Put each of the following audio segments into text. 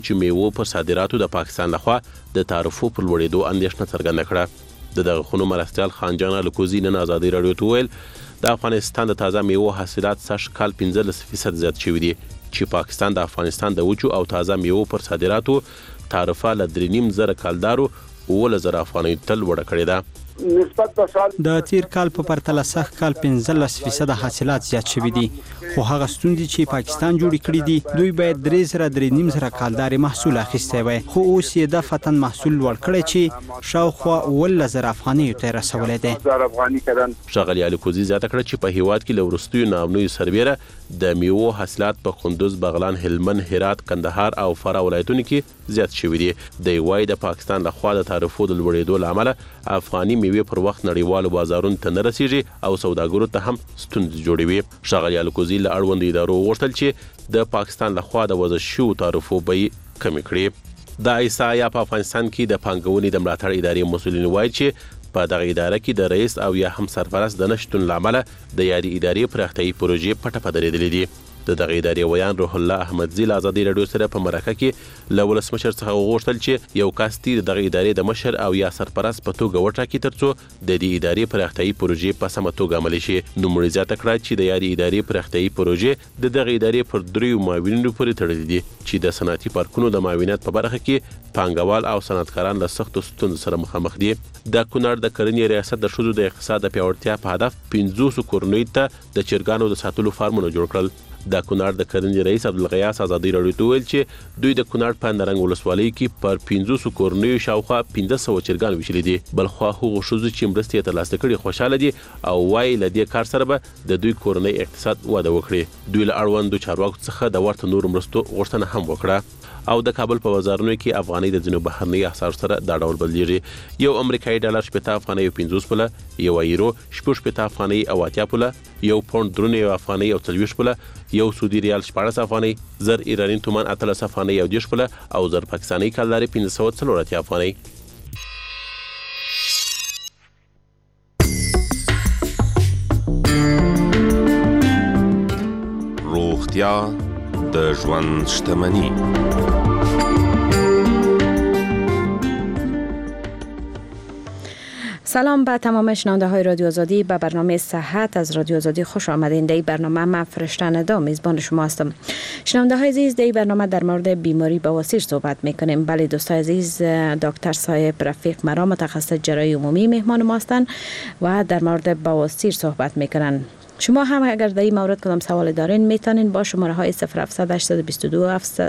چې میوو پر صادراتو د پاکستان لخوا د تعرفو پر لوړېدو اندېښنه څرګنده کړه. د دغه خونو مرستیال خان جان الکوزي نن ازادي راډیو ته ویل د افغانستان د تازه میوو حاصلات سږ کال 15% زیات شوي دي چې پاکستان د افغانستان د وچو او تازه میوو پر صادراتو تعرفه له 3.5 کالدارو 10,000 افغانۍ تل وړه کړې ده. نسبت په سال د تیر کال په پرتله سږ کال 15% حاصلات زیات شوي دي، خو هغه ستوندې چې پاکستان جوړ کړي دي دوی باید 3.5 کالداري محصول اخیستی وای، خو اوس یې د فتن محصول لوړ کړی چې شاوخوا 10,000 افغانۍ ته رسولی دی. ښاغلي الکوزي زیاته کړه چې په هیواد کې له وروستیو ناامنیو سربیره د میوو حاصلات په کندوز، بغلان، هلمند، هرات، کندهار او فراه ولایتونو کې زیات شوي دي. د وای د پاکستان لخوا د تعرفو د لوړېدو له امله افغاني میوې پر وخت نړیوالو بازارونو ته نه رسیږي او سوداګرو ته هم ستونزې جوړوي. ښاغلي الکوزي له اړوندو ادارو وغوښتل چې د پاکستان لخوا د وضع شویو تعرفو بیې کمې کړي. د ایسا یا په افغانستان کې د پانګونې د ملاتړ ادارې مسؤلین وایي چې په دغه اداره کې د رئیس او یا هم سرپرست د نشتون لامل د یادې ادارې پراختیایي پروژې پټه پدرېدلې دي. د دغه ادارې ویان روح الله احمدزی له ازادي راډیو سره په مرکه کې له ولسمشر څخه وغوښتل چې یو کس د دغه ادارې د مشر او یا سرپرست په توګه وټاکي ترڅو د دې ادارې پراختیایي پروژې په سمه توګه عملي شي. نوموړي زیاته کړه چې د یادې ادارې پراختیایي پروژې د دغه ادارې پر 3 معاونینو پورې تړلې دي چې د صنعتي پارکونو د معاونیت په برخه کې پانګوال او صنعتکاران له سختو ستونزو سره مخامخ دي. د کونړ د کرنې ریاست د ښځو د اقتصاد د پیاوړتیا په هدف 500 کورنیو ته د چرګانو د ساتلو فارمونه جوړ کړل. د کونړ د کرنې رئیس عبدالغیاث ازادي راډیو ته ویل چې دوی د کونړ په نرنګ ولسوالۍ کې پر 500 کورنیو شاوخوا 1500 چرګان ویشلي دي. بلخوا هغو ښځو چې مرستې ترلاسه کړي خوشاله دي او وايي له دې کار سره به د دوی کورنۍ اقتصاد وده وکړي. دوی له اړوندو چارواکو څخه د ورته نورو مرستو غوښتنه هم وکړه. او د کابل په بازارونو کې افغانۍ د ځینو بهرنۍ اسعارو سره دا ډول بدلیږي. یو امریکایي ډالر 70 افغانۍ او 50 پوله، یو یورو 60 افغانۍ او 80 پوله، یو پوند 3 افغانۍ او 40 پوله، یو سعودي ریال 14 افغانۍ، زر ایرانی تومان 13 افغانۍ او 10 پوله او زر پاکستاني کالداري 540 افغانۍ. روغتیا د ژوند شتمني. سلام به تمام شنونده های رادیو آزادی. به برنامه صحت از رادیو آزادی خوش آمدین. در برنامه من فرشته ندا میزبان شما هستم. شنونده های عزیز، در برنامه در مورد بیماری بواسیر صحبت میکنیم. بله دوستای عزیز، دکتر صاحب رفیق مرا متخصص جراحی عمومی مهمان ما هستند و در مورد بواسیر صحبت میکنن. شما هم اگر در این مورد کدام سوال دارین میتونین با شماره های 0700 822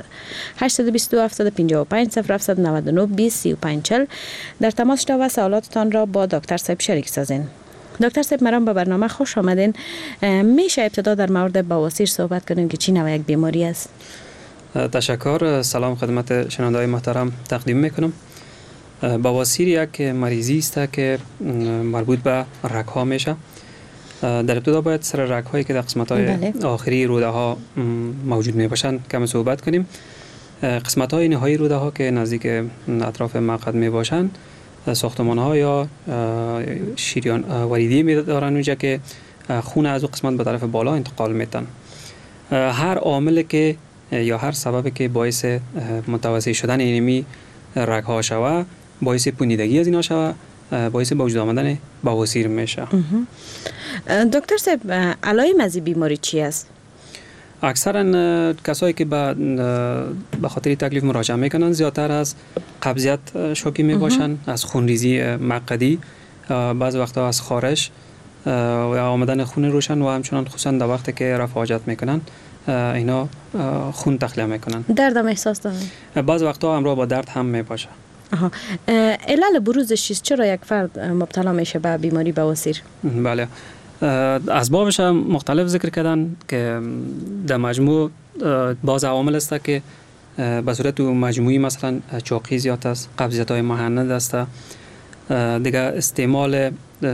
755 0799 20 35 40 در تماس شد و سوالاتتان را با دکتر صاحب شریک سازین. دکتر صاحب مرام به برنامه خوش آمدین. میشه ابتدا در مورد بواسیر صحبت کنیم که چی نوع یک بیماری است؟ تشکر. سلام خدمت شنونده‌های محترم تقدیم میکنم. بواسیر یک مریضی است که مربوط به رگ‌ها میشه. در ابتدا باید سر رگ‌هایی که در قسمت‌های آخری روده‌ها موجود میباشند کم صحبت کنیم. قسمت‌های نهایی روده‌ها که نزدیک اطراف مقعد میباشند ساختمان‌ها یا شریان وریدی می‌دارند اونجا که خون از اون قسمت به طرف بالا انتقال میتن. هر عاملی که یا هر سببی که باعث متوسع شدن اینمی رگ‌ها شود، باعث پوسیدگی از اینا شود، باعث به وجود آمدن بواسیر میشه. دکتر صاحب، علائم از این بیماری چی است؟ اکثرا کسایی که به خاطر تکلیف مراجعه میکنن زیادتر از قبضیت شاکی میباشن، از خونریزی مقعدی، بعض وقتا از خارش و آمدن خون روشن و همچنان خصوصا در وقتی که رفع حاجت میکنن اینا خون تخلیه میکنن. درد هم احساس دارن؟ بعض وقتا همراه با درد هم میباشه. علل بروزش چیست؟ چرا یک فرد مبتلا میشه به بیماری بواسیر؟ بله، اسبابش هم مختلف ذکر کردن که در مجموع باز عوامل است که به صورت مجموعی مثلا چاقی زیاد است، قبضیت‌های مهند است، دیگه استعمال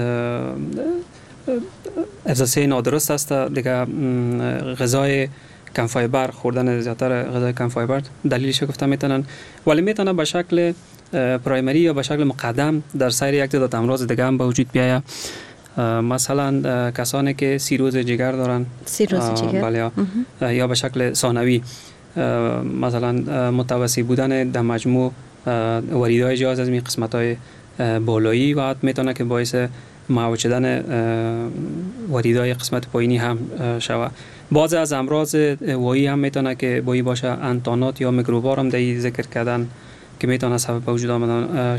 غذای نادرست است، دیگه غذای کم فایبر خوردن، زیادتر غذای کم فایبر دلیلش گفته میتونن، ولی میتونه به شکل پرایمری یا به شکل مقدم در سایر یک تعداد امراض دیگه هم به وجود بیاید. مثلا کسانی که سیروز جگر دارن، سیروز جگر، بله، یا به شکل ثانوی مثلا متوسط بودن در مجموع واریدهای جهاز از می قسمت‌های بالایی و میتونه که باعث معوج شدن واریدهای قسمت پایینی هم شود. بعضی از امراض وایی هم میتونه که وایی باشه، انتانات یا میکروبار هم در ذکر کردن که میتونه سبب به وجود آمدن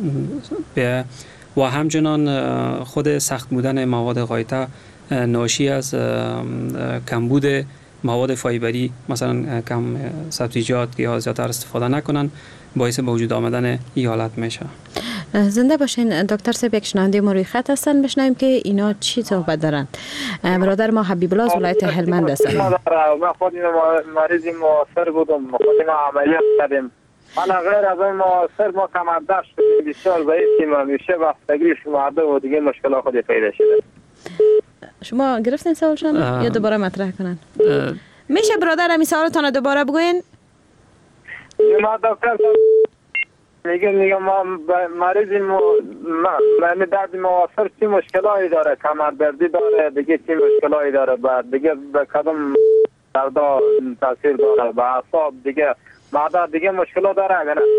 و همچنان خود سخت بودن مواد غایطه ناشی از کمبود مواد فایبری، مثلا کم سبزیجات که یا زیادتر استفاده نکنن، باعث به وجود آمدن این حالت میشه. زنده باشین دکتر صاحب، یک شنونده ما روی خط هستن، بشنویم که اینا چی صحبت دارن. برادر ما حبیب الله از ولایت هلمند هستن. من خود مریض موثر بودم، خودم عملیات کردیم. حالا غیر از این موثر ما کمر شدیم، بسیار ضعیفیم، همیشه بستگی شمارده و دیگه مشکلات خود پیدا شده. شما گرفتین سوالشان یا دوباره مطرح کنن؟ میشه برادر همین سوالتان دوباره بگوین؟ ما دکتر میگه ما مریض من درد موثر چی مشکلاتی داره، کمر دردی داره، دیگه چی مشکلاتی داره، بعد دیگه به کدام دردا تاثیر داره، به اعصاب دیگه معده دیگه مشکلات داره اگر نه؟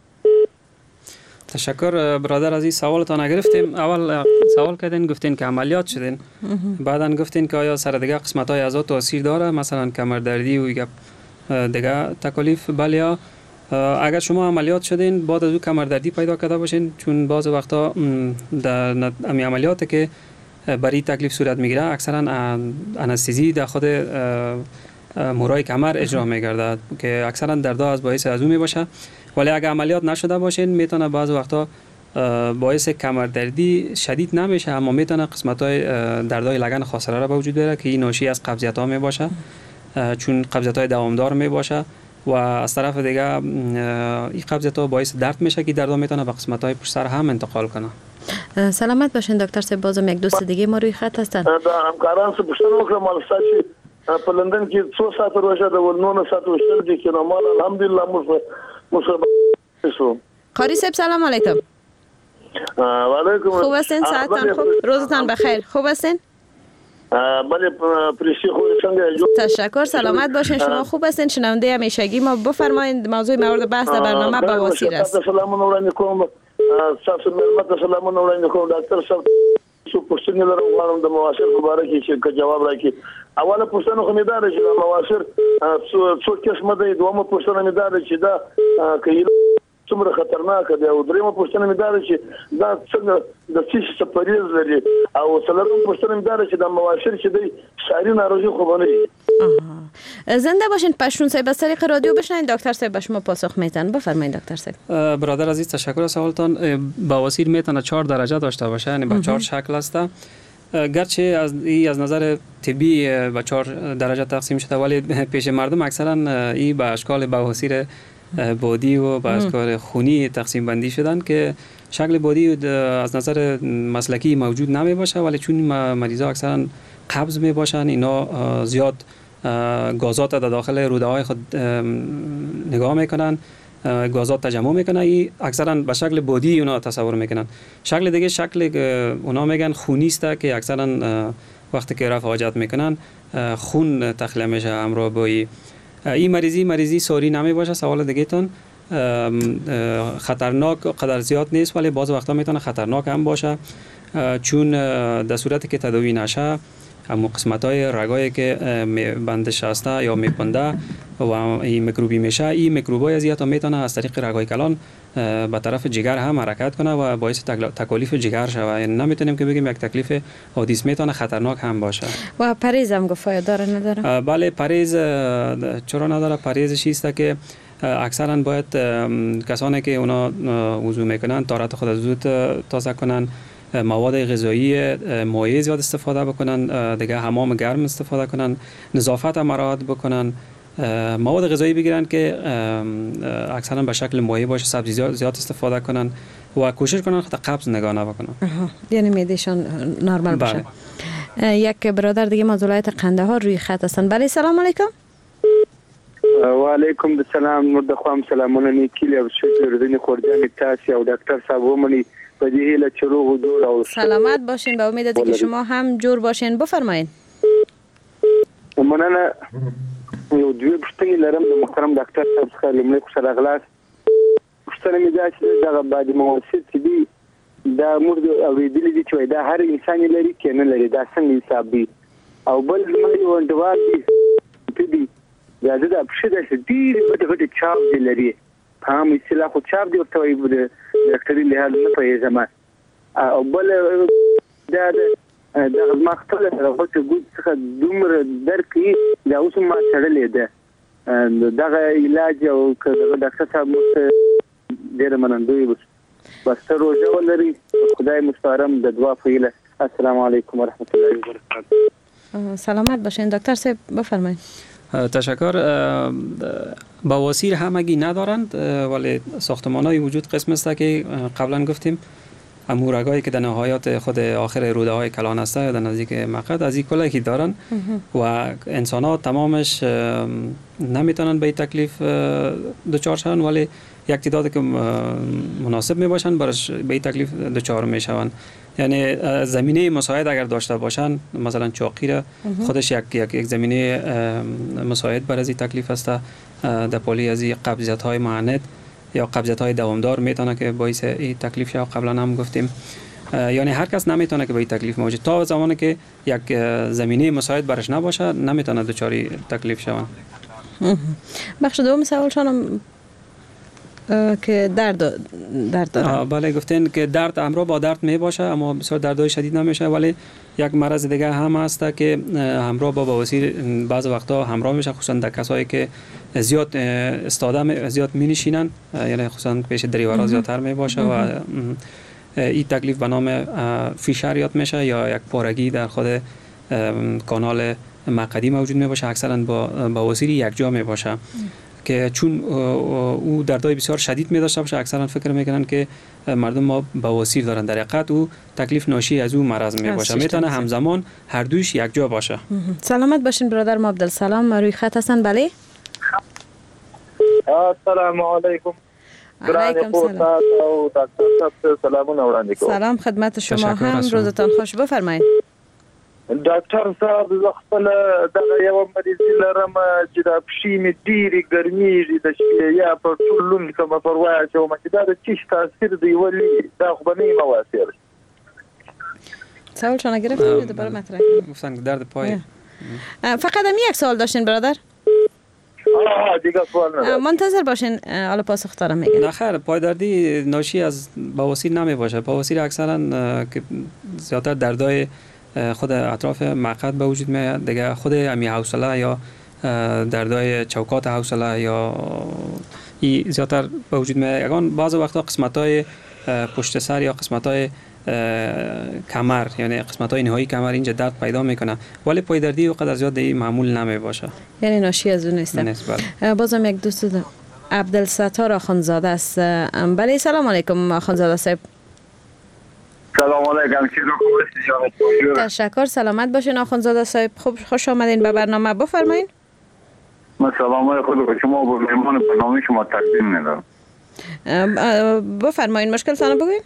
تشکر برادر از این سوالتان گرفتیم. اول سوال کردین گفتین که عملیات شدین، بعدن گفتین که آیا سر دیگه قسمت‌های اعضا تاثیر داره، مثلا کمر دردی و دیگه تکالیف؟ بله. اگر شما عملیات شدین بعد از او کمر دردی پیدا کرده باشین، چون بعض وقتا در عملیاتی که برای تکلیف صورت میگیره اکثرا انستزی در خود مورای کمر اجرا میگردد که اکثرا دردا از باعث از اون میباشه. ولی اگر عملیات نشده باشین میتونه بعض وقتا باعث کمر دردی شدید نمیشه، اما میتونه قسمت‌های دردهای لگن خاصره را به وجود بیاره که این ناشی از قبضیت‌ها میباشه، چون قبضیت‌های دوامدار میباشه و از طرف دیگه این قبضیت‌ها باعث درد میشه که دردا میتونه به قسمت‌های پشت سر هم انتقال کنه. سلامت باشین دکتر صاحب. بازم یک دوست دیگه ما روی خط هستن. همکاران څه پوښتنه وکړه مال چې په لندن کې 2 ساعت روزه د 9 ساعت وشتل دي چې نو الحمدلله مصیبت. قاری صاحب سلام علیکم. و علیکم. خوب هستین؟ ساعتان خوب؟ روزتان بخیر. خوب هستین؟ بله پریشی خوب څنګه؟ تشکر. سلامت باشین. شما خوب هستین؟ شنونده همیشگی ما بفرمایید. موضوع مورد بحث در برنامه بواسیر است. سلام وړاندې کوم. تاسو مېلمه سلام وړاندې کوم. ډاکټر صاحب څو پوښتنې لرم غواړم د مواسر په اړه کې چې جواب راکړي. اوله پوښتنه خو مې دا ده چې د مواسر څو قسمه دي، دومره پوښتنه مې دا ده چې دا کې څومره خطرناک دی، او دریمه پوښتنه مې دا ده چې دا څنګه د څه پریز لري، او څلورمه پوښتنه مې دا ده چې د مواسر چې دی ساری ناروغي خو باندې. زنده باشین. پشتون صاحب از طریق رادیو بشنوید، دکتر صاحب به شما پاسخ میتن. بفرمایید دکتر صاحب. برادر عزیز تشکر از سوالتان. بواسیر میتونه 4 درجه داشته باشه، یعنی به 4 شکل است. گرچه از نظر طبی به 4 درجه تقسیم شده، ولی پیش مردم اکثرا این به اشکال بواسیر بادی و به اشکال خونی تقسیم بندی شدن که شکل بادی از نظر مسلکی موجود نمی باشه، ولی چون مریضا اکثرا قبض می باشن، اینا زیاد گازات در داخل روده های خود نگاه میکنن، گازات تجمع میکنن، این اکثرا به شکل بادی اونا تصور میکنن. شکل دیگه شکل اونا میگن خونی است که اکثرا وقتی که رفع حاجت میکنن خون تخلیه میشه همراه با این مریضی ساری نمی باشه. سوال دیگه تون خطرناک قدر زیاد نیست، ولی بعض وقتا میتونه خطرناک هم باشه، چون در صورتی که تداوی نشه همون قسمت‌های رگایی که بندش هسته یا میپنده و این میکروبی میشه، این میکروبای ازیت میتونه از طریق رگای کلان به طرف جگر هم حرکت کنه و باعث تکالیف جگر شود. یعنی نمیتونیم که بگیم یک تکلیف حادث، میتونه خطرناک هم باشه. و پرهیز هم گفته داره نداره؟ بله پرهیز چرا نداره؟ پرهیزش است که اکثرا باید کسانی که اونا وضو میکنن طهارت خود زود تازه کنن، مواد غذایی مایع زیاد استفاده بکنن، دیگه حمام گرم استفاده کنن، نظافت هم مراعات بکنن، مواد غذایی بگیرن که اکثرا به شکل مایع باشه، سبزی زیاد استفاده کنن و کوشش کنن خود قبض نگاه نکنن. یعنی معدهشان نرمال باشه. یک برادر دیگه از ولایت قندهار روی خط هستن. بله سلام علیکم. و علیکم السلام. مردخوام سلامونه نیکیلی او شکر دنی خوردن تاسی او دکتر صاحب ومنی په دې هیله چې روغ او جوړ او سلامت باشین. به امید که شما هم جور باشین. بفرمایید. مننه یو دوی پوښتنې لرم د محترم ډاکټر صاحب څخه. لومړی خوشاله غلاست پوښتنه مې دا چې دغه بعد مواسیر چې دي دا موږ اورېدلي دي چې دا هر انسان لري کې نه لري، دا څنګه حساب دي؟ او بل زما یو انډوال دي دا د پښې داسې ډېرې غټې چاپ دي لري، په عام اصطلاح خو چاپ دي ورته وایي، د ډاکټري لحاظ نه پوهېږم. او بل دا دغه زما خپله د غوټې ګوت څخه دومره درد کوي، دا اوس هم ما تړلې ده. دغه علاج او که دغه ډاکټر صاحب موږ ته ډېره منندوی اوس بس ته روژه ولري، خدای مستعارم د دعا په هیله. السلام علیکم ورحمت الله وبرکاته. سلامت باشین دکتر صاحب، بفرمایید. تشکر. بواسیر همگی ندارند ولی ساختمان‌های وجود قسم است که قبلا گفتیم امورگایی که در نهایت خود آخر روده های کلان است یا در نزدیک مقعد از این کلایی که دارن و انسان ها تمامش نمیتونن به این تکلیف دچار شون، ولی یک تعداد که مناسب می باشن برش به این تکلیف دچار می شون. یعنی زمینه مساعد اگر داشته باشن، مثلا چاقی را خودش یک زمینه مساعد بر از این تکلیف است. در پولی از این قبضیت های معند یا قبضیت های دوامدار میتونه که باعث این تکلیف شه. قبلا هم گفتیم یعنی هر کس نمیتونه که به این تکلیف موجود تا زمانی که یک زمینه مساعد برش نباشه نمیتونه دچاری تکلیف شون. بخش دوم سوال شانم که درد داره. بله گفتین که درد همراه با درد می باشه اما بسیار دردهای شدید نمیشه، ولی یک مرض دیگه هم هست که همراه با بواسیر بعض وقتا همراه میشه، خصوصا در کسایی که زیاد استاده زیاد می نشینن، یعنی خصوصا پیش دریورا زیادتر می باشه و این تکلیف به نام فیشر یاد میشه یا یک پارگی در خود کانال مقعدی موجود می باشه. اکثرا با بواسیر یک جا می باشه که چون او دردهای بسیار شدید می داشته باشه اکثرا فکر میکنن که مردم ما بواسیر دارن، در حقیقت او تکلیف ناشی از او مرض می باشه، میتونه همزمان هر دویش یک جا باشه. سلامت باشین برادر ما عبدالسلام روی خط هستن. بله السلام علیکم. علیکم سلام. سلام خدمت شما هم، روزتان خوش. بفرمایید. ډاکټر صاحب زه خپل دغه یو مریضي لرم چې د پښې مې ډېرې ګرمېږي د شپې یا په ټول لوند کومه پروا اچوم چې دا د چیش تاثیر دی ولی دا خو به نه یم مواسیر. سوال شما گرفتیم دوباره مطرح کنیم. گفتن درد پای. فقط هم یک سوال داشتین برادر؟ دیگه سوال ندارم. منتظر باشین حالا پاسخ دارم میگم. نه خیر، پایدردی ناشی از بواسیر نمی باشه. بواسیر اکثرا که زیادتر دردای خود اطراف مقعد به وجود میاد، دیگه خود امی حوصله یا دردای چوکات حوصله یا ای زیادتر به وجود میاد. اگان بعض وقتا قسمت‌های پشت سر یا قسمت‌های کمر یعنی قسمت‌های نهایی کمر اینجا درد پیدا میکنه، ولی پایدردی اونقدر زیاد دی معمول نمی باشه، یعنی ناشی از اون نیست. بازم یک دوست عبدالستار آخوندزاده است. بله سلام علیکم آخوندزاده صاحب. سلام علیکم. تشکر. سلامت باشین آخوندزاده صاحب. خوب خوش آمدین به برنامه. بفرمایید. من سلام خود به شما و مهمان برنامه شما تقدیم می‌کنم. بفرمایید مشکلتان بگوین.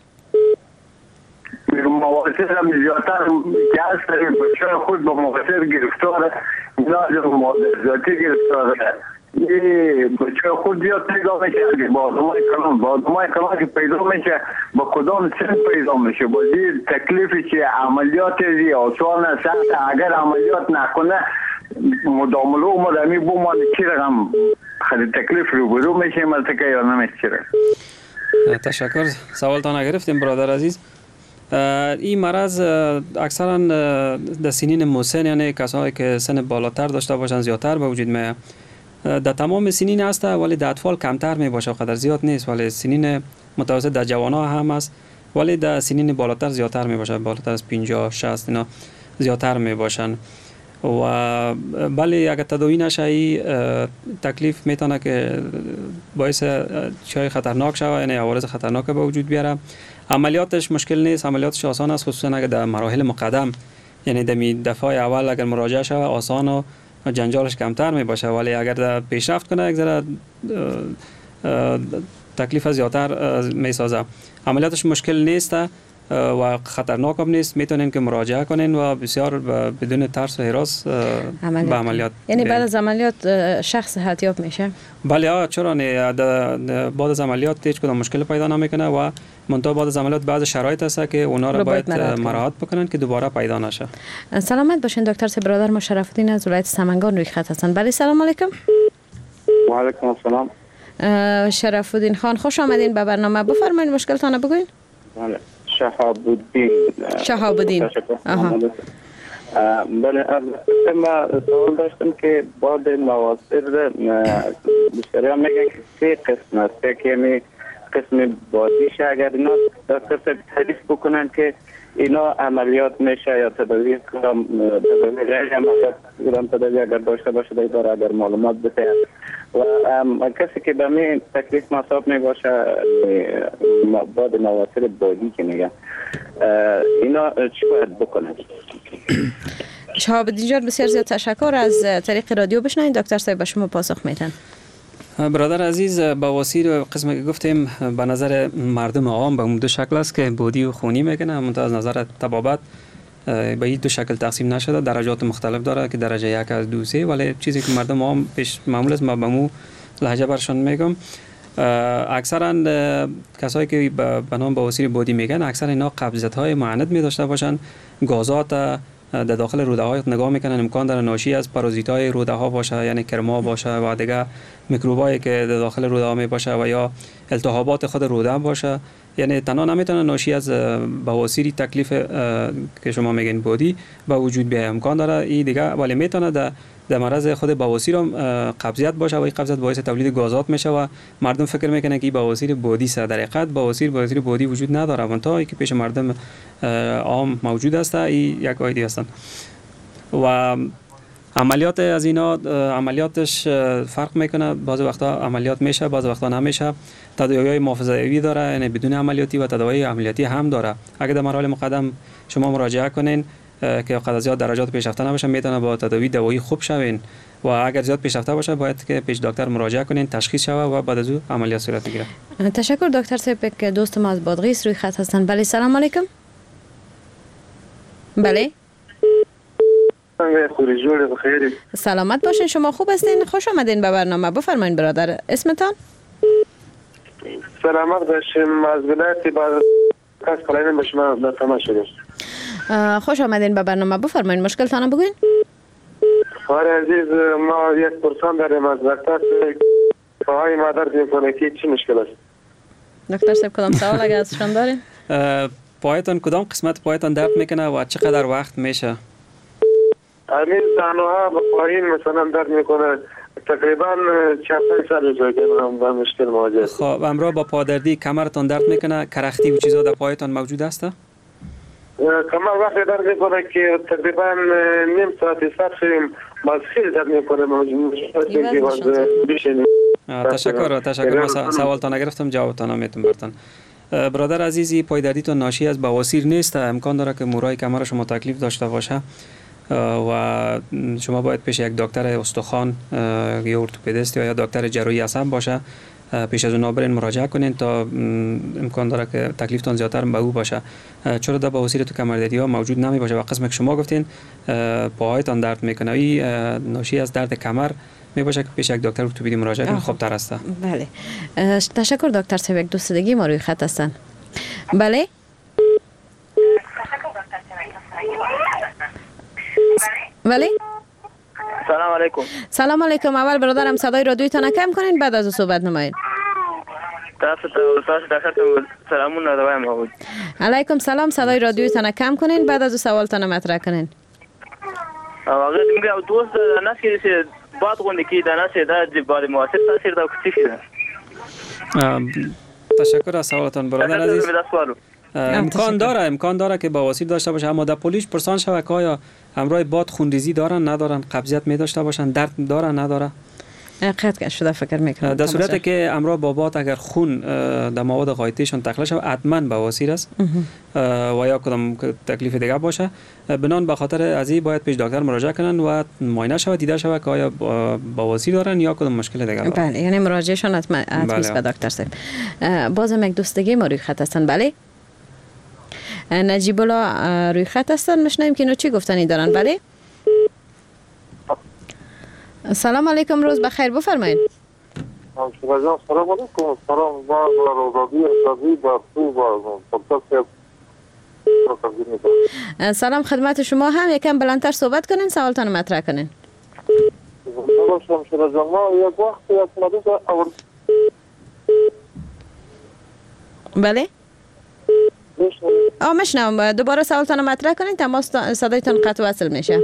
مواسیر هم زیادتر که هست بچه خود با مواسیر گرفتاره، علاج ذاتی گرفتاره. یه بچه خود زیاد پیدا میشه، بادمای کلان که پیدا میشه با کدام سن پیدا میشه، با زیر تکلیفی که عملیات زی آسان سخت، اگر عملیات نکنه مداملو مدامی بومان چی رقم خیلی تکلیف رو برو میشه ملتکه یا نمیشه. تشکر. سوالتان گرفتیم برادر عزیز. این مرض اکثرا در سنین مسن یعنی کسایی که سن بالاتر داشته باشن زیادتر به وجود میاد. در تمام سنین هست ولی در اطفال کمتر می باشه، قدر زیاد نیست، ولی سنین متوسط در جوانان هم هست ولی در سنین بالاتر زیادتر می باشه، بالاتر از 50 60 اینا زیادتر می باشن. و بله اگر تداوی نشه تکلیف میتونه که باعث چای خطرناک شوه، یعنی عوارض خطرناک به وجود بیاره. عملیاتش مشکل نیست، عملیاتش آسان است، خصوصا اگر در مراحل مقدم یعنی در دفعه اول اگر مراجعه شوه آسان و جنجالش کمتر می باشه، ولی اگر در پیشرفت کنه یک ذره تکلیف زیادتر می سازه. عملیاتش مشکل نیست و خطرناک هم نیست، میتونین که مراجعه کنین و بسیار بدون ترس و هراس به عملیات. یعنی بعد از عملیات شخص صحتیاب میشه؟ بله چرا نه، بعد از عملیات هیچ کدام مشکل پیدا نمیکنه و منتها بعد از عملیات بعض شرایط هست که اونا رو باید مراعات بکنن که دوباره پیدا نشه. سلامت باشین دکتر صاحب. برادر ما شرف الدین از ولایت سمنگان روی خط هستن. بله سلام علیکم. و علیکم السلام. شرف الدین خان خوش آمدین به برنامه. بفرمایید مشکلتان رو بگوین. بله شهاب الدین. بله ما سوال داشتم که بعد مواسر بسیاری میگن که 3 قسم است که می قسم بادیش اگر اینا دکتر صاحب تعریف بکنن که اینا عملیات میشه یا تداوی غیر عملیات تداوی اگر داشته باشه داره اگر معلومات بده و کسی که به می تکلیف مصاب میباشه بعد مواسر بادی که میگن اینا چی باید بکنن؟ شهاب الدین جان بسیار زیاد تشکر. از طریق رادیو بشنوین دکتر صاحب به شما پاسخ میدن. برادر عزیز، بواسیر قسمی که گفتیم به نظر مردم عام به دو شکل است که بادی و خونی میکنه، منتها از نظر طبابت به این دو شکل تقسیم نشده، درجات مختلف داره که درجه 1 از 2 3 ولی چیزی که مردم عام پیش معمول است ما به مو لهجه برشان میگم. اکثرا کسایی که به نام بواسیر بادی میگن اکثر اینا قبضیت های معند می داشته باشن، گازات در داخل روده های نگاه میکنن امکان داره ناشی از پارازیت های روده ها باشه، یعنی کرما باشه و دیگه میکروبایی که در داخل روده ها می باشه و یا التهابات خود روده باشه، یعنی تنها نمیتونه ناشی از بواسیری تکلیف که شما میگین بادی به وجود بیاید. امکان داره این دیگه ولی میتونه در مرض خود بواسیر هم قبضیت باشه و این قبضیت باعث تولید گازات میشه و مردم فکر میکنه که این بواسیر بادی است. در حقیقت بواسیر بادی وجود نداره، منتها که پیش مردم عام موجود است این یک قاعده هستن و عملیات از اینا عملیاتش فرق میکنه. بعضی وقتا عملیات میشه، بعضی وقتا نمیشه. تداوی‌های محافظه‌ای داره، یعنی بدون عملیاتی و تداوی عملیاتی هم داره. اگر در مراحل مقدم شما مراجعه کنین که قد از زیاد درجات پیشرفته نباشه میتونه با تداوی دوایی خوب شوین و اگر زیاد پیشرفته باشه باید که پیش دکتر مراجعه کنین، تشخیص شوه و بعد از او عملیات صورت بگیره. تشکر دکتر صاحب که دوست ما از بادغیس روی خط هستن. بله سلام علیکم. بله سلامت باشین، شما خوب هستین؟ خوش آمدین به برنامه. بفرمایید برادر اسمتان؟ سلامت باشیم، از ولایت بعد کس کلاین به شما نتمه شدیم. خوش آمدین به برنامه. بفرمایید مشکلتان بگوین. آره عزیز، ما یک پرسان داریم از دکتر پاهای ما درد میکنه که چی مشکل است؟ دکتر صاحب کدام سوال اگر ازشان دارین؟ پایتان کدام قسمت پایتان درد میکنه و چقدر وقت میشه؟ همین تنها با پایین مثلا درد میکنه تقریبا 4-5 سال شده که من با مشکل مواجه هستم. خب امرا با پادردی کمرتان درد میکنه، کرختی و چیزا در پایتان موجود است؟ کمر وقتی درد میکنه که تقریبا نیم ساعت صرف شدیم باز خیلی درد میکنه تشکر. من سوالتان نگرفتم جوابتان میتونم برتن. برادر عزیزی، پایدردیتون ناشی از بواسیر نیست، امکان داره که مورای کمر شما تکلیف داشته باشه و شما باید پیش یک دکتر استخوان یا ارتوپدیست یا دکتر جراحی عصب باشه، پیش از اون برین مراجعه کنین تا امکان داره که تکلیفتون زیادتر به او باشه. چرا در بواسیر تو کمردردی ها موجود نمی باشه و قسم که شما گفتین پاهایتان درد میکنه، این ناشی از درد کمر می باشه که پیش یک دکتر ارتوپدی مراجعه کنین خوبتر است. بله تشکر دکتر صاحب. یک دوست دیگه ما روی خط هستن. بله بله سلام علیکم. سلام علیکم. اول برادرم صدای رادیویتون کم کنین بعد از او صحبت نمایید. تاسو دکتر سلامون ندایم بود. علیکم سلام. صدای رادیویتون کم کنین بعد از او سوالتون مطرح کنین. واقعا میگم دوست ناسی که بعد گونه کی دانه ده بار موثر تاثیر دا کتی شده. تشکر از سوالتان برادر عزیز. امکان داره که بواسیر داشته باشه، اما در پولیش پرسان شوه که آیا همراه باد خونریزی دارن ندارن، قبضیت می داشته باشن، درد دارن نداره. قطع شده فکر میکنم در صورتی که همراه با باد اگر خون در مواد غایطیشون تخلیه شود حتما بواسیر است و یا کدام تکلیف دیگه باشه. بنان به خاطر از این باید پیش دکتر مراجعه کنن و معاینه شود، دیده شود که آیا بواسیر دارن یا کدام مشکل دیگه دارن. بله یعنی مراجعهشون حتما به دکتر صاحب. بازم یک دوست دیگه ما روی خط هستن. بله نجیب الله روی خط هستن، میشنویم که اینو چی گفتنی دارن. بله سلام علیکم، روز بخیر، بفرمایید. سلام علیکم. سلام با رادیو با تو با پادکست. سلام خدمت شما. هم یکم بلندتر صحبت کنین، سوالتان مطرح کنین. بله میشنم. دوباره سوالتان مطرح کنین، تماس صدایتان قطع وصل میشه.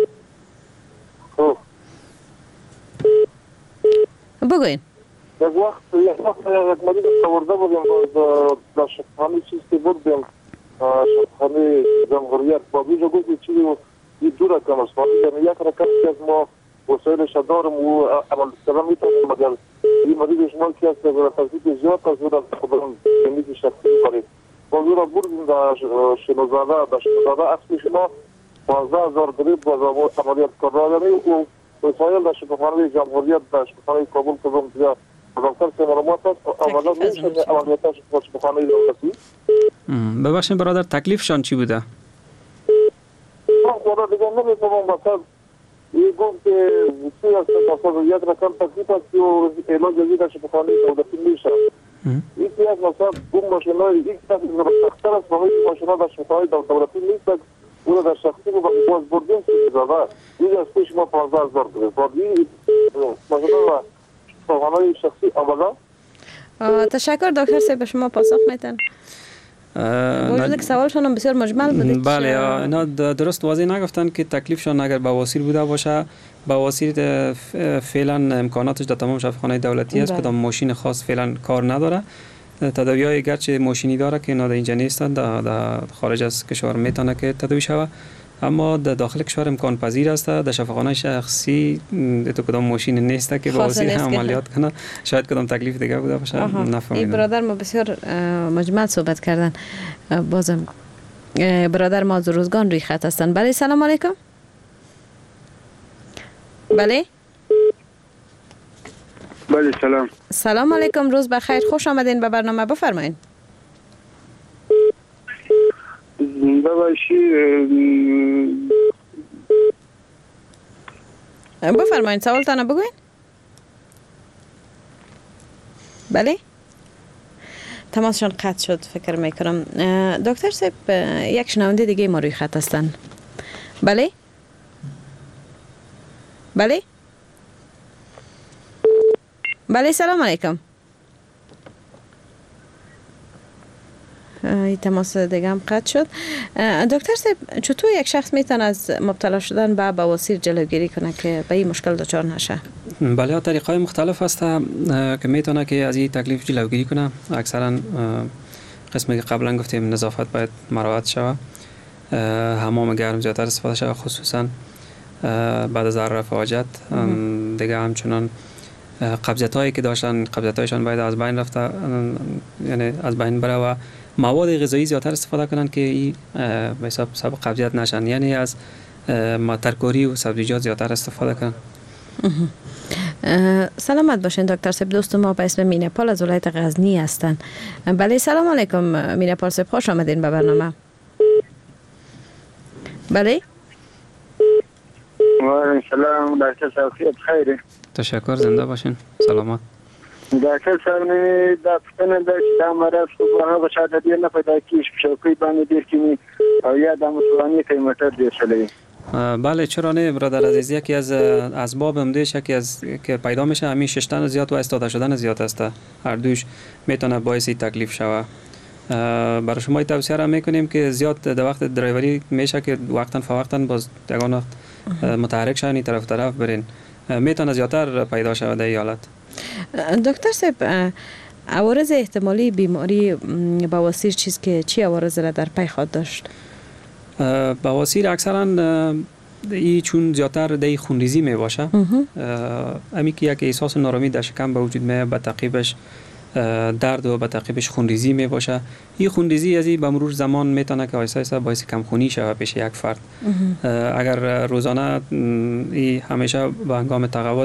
بگوین. یک وقت مدید سورده بودیم در شفخانه چیزی بودیم، شفخانه جمهوریت با بیجا گوزی چیزی یه دو رکم است، یک رکم که از ما وسایلش دارم و عمل سلام میتونیم، مگر این مدید شما که از تفضیل زیاد از او در خبرم جمعیت شخصی برید با او را بردیم در شنوزاده اصلی شما 15,000 گریب با عملیات کردانی و وسایل در شفخانه جمهوریت در شفخانه کابل کردم دیگه دکتر سمرمات آمده میشه عملیاتش با شفخانه دولتی. ببخشید برادر، تکلیفشان چی بوده؟ برادر دیگه نمیتونم مثلا یه گفت که سی است مثلا یک رقم تکلیف است و علاج جدید در شفخانه دولتی میشه. یکی از مثلا اون ماشینای یک تا سخت‌تر است با این ماشینا در شفخانه دولتی نیست، اون در شخصی و باز بردیم که زده این از پیش ما 15,000 گرفت. بعد این ماشینا شفخانه شخصی آمده. تشکر دکتر صاحب، به شما پاسخ میتن. وجود که سوالشان هم بسیار مجمل بوده. بله اینا درست واضح نگفتن که تکلیفشان اگر بواسیر بوده باشه، بواسیر فعلا امکاناتش در تمام شفاخانه دولتی است، کدام ماشین خاص فعلا کار نداره. تداوی‌های گرچه ماشینی داره که اینا در اینجا نیستن، در خارج از کشور میتونه که تداوی شود، اما در داخل کشور امکان پذیر است. در شفاخانه شخصی تو کدام ماشین نیست که بواسیر عملیات کنه، شاید کدام تکلیف دیگه بوده باشه، نفهمیدم. این برادر ما بسیار مجمل صحبت کردن. بازم برادر ما از روزگان روی خط هستن. بله سلام علیکم. بله بله سلام. سلام علیکم، روز بخیر، خوش آمدین به برنامه، بفرمایید. بفرمایید سوالتان بگوین. بله تماسشان قطع شد فکر میکنم. دکتر صاحب یک شنونده دیگه ما روی خط هستن. بله بله بله سلام علیکم. این تماس دیگه هم قطع شد. دکتر صاحب چطور یک شخص میتونه از مبتلا شدن به بواسیر جلوگیری کنه که به این مشکل دچار نشه؟ بله طریق‌های مختلف هست که میتونه که از این تکلیف جلوگیری کنه. اکثرا قسمی که قبلا گفتیم نظافت باید مراعات شود، حمام گرم زیادتر استفاده شود، خصوصا بعد از رفع حاجت. دیگه همچنان قبضیت هایی که داشتن، قبضیت هایشان باید از بین رفته، یعنی از بین بره و مواد غذایی زیادتر استفاده کنن که این به حساب سبب قبضیت نشن، یعنی از ترکاری و سبزیجات زیادتر استفاده کنن. سلامت باشین دکتر صاحب. دوست ما به اسم مینپال از ولایت غزنی هستن. بله سلام علیکم مینپال صاحب، خوش آمدین به برنامه. بله و علیکم سلام دکتر صاحب، خیره. تشکر، زنده باشین، سلامت. دکتر صاحب نمی دفتن داشت دامرس و با شهادتی نپیدا کیش شوکی باندې دیر کی او یا دموتوانی قیمت دیر شلی. بله چرا نه برادر عزیز، یکی از اسباب عمده‌اش که پیدا میشه همین ششتن زیاد و استاده شدن زیاد است. هر دوش میتونه باعث تکلیف شوه. برای شما توصیه را میکنیم که زیاد در وقت درایوری میشه که وقتاً فوقتاً باز یگان وقت متحرک شین طرف برین، میتونه زیادتر پیدا شود در حالت. دکتر صاحب عوارض احتمالی بیماری بواسیر چی عوارض را در پی خود داشت؟ بواسیر اکثرا ای چون زیادتر در خونریزی می باشه، امی که یک احساس نارامی در شکم به وجود میاد، به تعقیبش درد و به تعقیبش خونریزی می باشه. این خونریزی از این به مرور زمان میتونه که آهسته آهسته باعث کمخونی شود پیش یک فرد. اگر روزانه ای همیشه به هنگام تقویت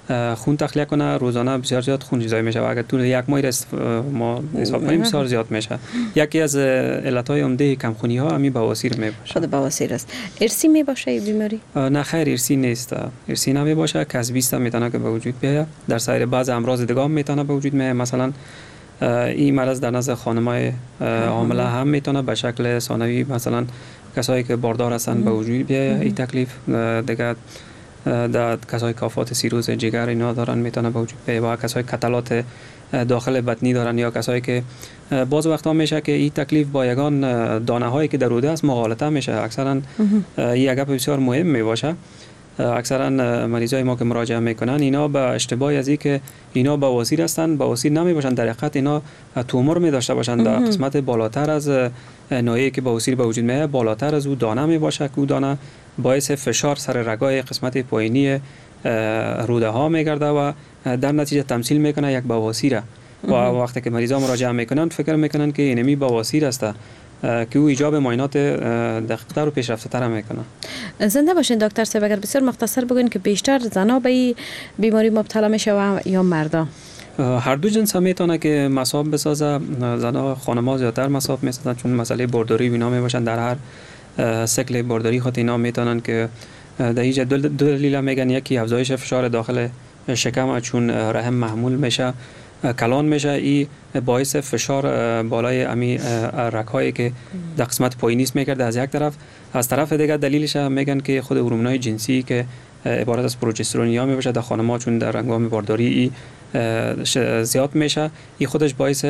خون تخلیه کنه، روزانه بسیار زیاد خون جذب میشه و اگر طول یک ماه ما حساب کنیم بسیار زیاد میشه. یکی از علتهای عمده کمخونی ها همین بواسیر می باشه. خود بواسیر است. ارثی می باشه این بیماری؟ نه خیر، ارثی نیست. ارثی نمی باشه، کسبی است، میتونه که به وجود بیاید. در سایر بعض امراض دیگه هم میتونه به وجود بیاید. مثلا این مرض در نزد خانم‌های حامله هم میتونه به شکل ثانوی، مثلا کسایی که باردار هستن به وجود بیاید این تکلیف. دیگه در کسای کافات سیروز جگر اینا دارن میتونه به وجود بیاید و کسای کتلات داخل بطنی دارن یا کسایی که باز وقتا میشه که این تکلیف با یگان دانه هایی که در روده است مغالطه میشه. اکثرا این یک گپ بسیار مهم می باشه. اکثرا مریضای ما که مراجعه میکنن اینا به اشتباه از این که اینا بواسیر هستن، بواسیر نمی باشن، در حقیقت اینا تومور می داشته باشن در قسمت بالاتر از ناحیه‌ای که بواسیر به وجود میاد، بالاتر از او دانه می باشه که او دانه باعث فشار سر رگای قسمت پایینی روده ها میگرده و در نتیجه تمثیل میکنه یک بواسیره و وقتی که مریضا مراجعه میکنن فکر میکنن که اینمی بواسیر است که او ایجاب معاینات دقیق‌تر و پیشرفته‌تر میکنه. زنده باشین دکتر صاحب، اگر بسیار مختصر بگوین که بیشتر زنا به این بیماری مبتلا میشه یا مردا؟ هر دو جنس هم میتونه که مصاب بسازه. زنا خانم‌ها زیادتر مصاب میسازن چون مسئله بارداری بینا میباشن. در هر سیکل بارداری خود اینا میتونن که در اینجا دو دلیل میگن. یکی افزایش فشار داخل شکم چون رحم محمول میشه، کلان میشه، این باعث فشار بالای امی رگ‌هایی که در قسمت پایینی است میکرده از یک طرف. از طرف دیگه دلیلش میگن که خود هورمون‌های جنسی که عبارت از پروژسترون یا میشه در خانم‌ها چون در هنگام بارداری زیاد میشه، این خودش باعث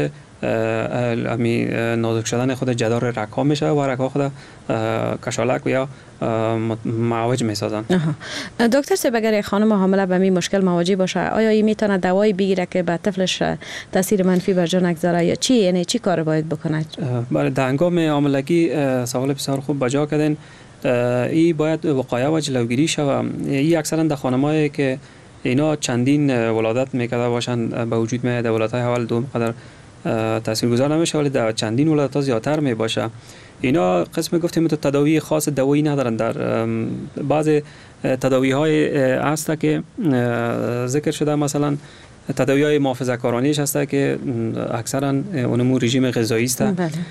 امی نازک شدن خود جدار رگ‌ها میشه و رگ‌ها خود کشالک و یا معوج میسازن. دکتر صاحب، اگر خانم حامله به این مشکل مواجه باشه، آیا این میتونه دوایی بگیره که به طفلش تاثیر منفی بر جا نگذاره یا چی؟ یعنی چی کار باید بکنه؟ برای در هنگام حاملگی سوال بسیار خوب بجا کردین. این باید وقایع و جلوگیری شود. این اکثرا در خانمایی که اینا چندین ولادت میکرده باشن به وجود میاد، در ولادت‌های اول دوم قدر تاثیرگذار نمیشه ولی در چندین ولادت‌ها زیادتر میباشه. اینا قسم گفتیم تو تداوی خاص دوایی ندارن. در بعض تداوی‌های هست که ذکر شده، مثلا تداوی‌های محافظه‌کارانه‌اش هست که اکثرا اونمو رژیم غذایی است.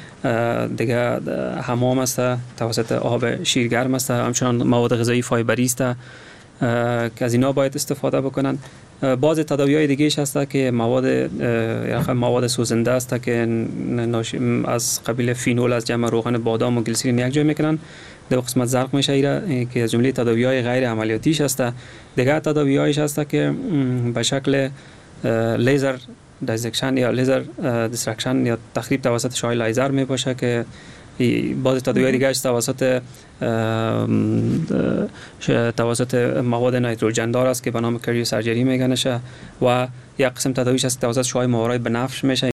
دیگه حمام است توسط آب شیرگرم است، همچنان مواد غذایی فایبری است که از اینا باید استفاده بکنن. بعض تداوی‌های دیگه‌اش هست که مواد سوزنده است که از قبیل فینول از جمع روغن بادام و گلیسرین یک جای میکنن، در قسمت زرق میشه ایره که از جمله تداوی‌های غیر عملیاتیش هست. دیگه تداوی‌هایش هست که به شکل لیزر دیسکشن یا لیزر دیسترکشن یا تخریب توسط شعاع لیزر می باشه که بعض تداوی‌های دیگه توسط مواد نیتروژن دار است که به نام کریو سرجری میگنشه و یک قسم تداویش است توسط شعاع ماورای بنفش میشه.